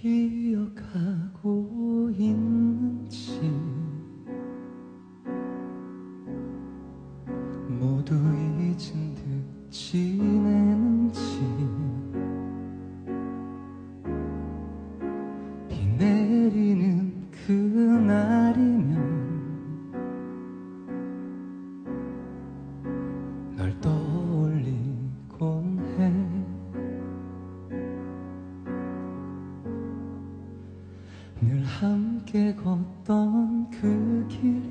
기억하고 있는지 모두 잊은 듯 지내는지 비 내리는 그날이면 널 떠올리곤 해. 늘 함께 걷던 그 길이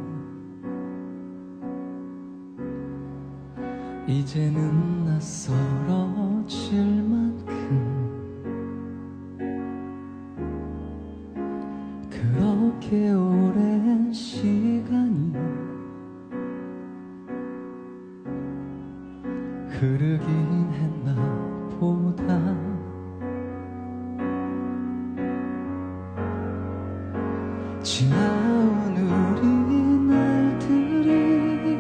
이제는 낯설어질 만큼 그렇게 오랜 시간이 흐르긴 했나 보다. 지나온 우리 날들이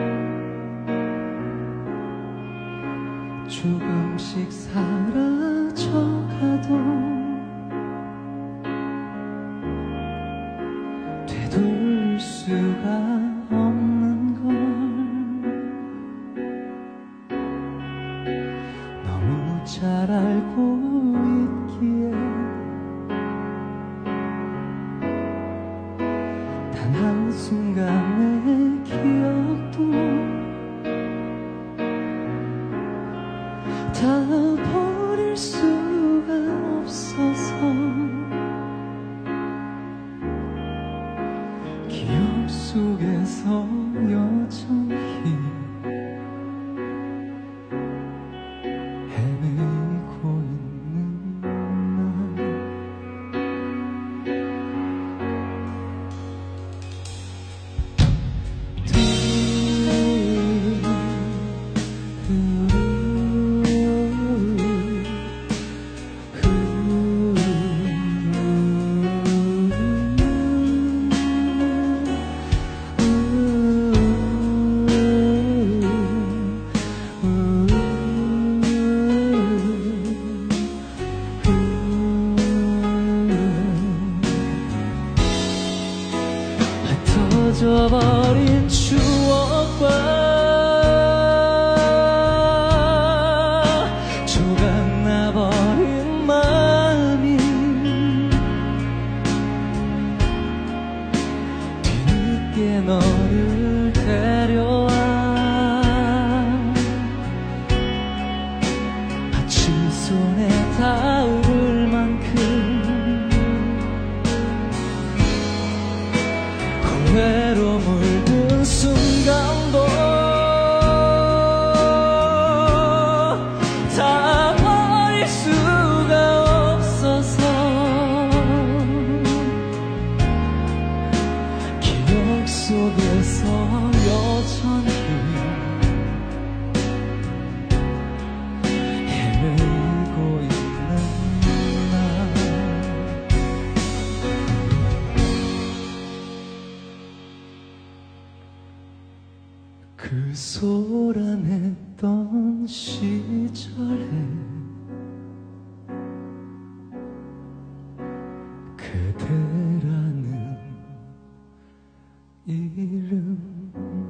조금씩 사라져가도 되돌릴 수가 없는 걸 너무 잘 알고 있기에 단 한순간의 기억도 다 버릴 수가 없어서 기억 속에서 여전히 헤매고 있는 흩어져버린 추억과 조각나버린 마음이 뒤늦게 너를 데려와 마치 손에 닿을 만큼 후회로 물든 순간도 다 버릴 수가 없어서 기억 속에서 여전히 헤매고 있는 나. 그 소란했던 시절에 그대라는 이름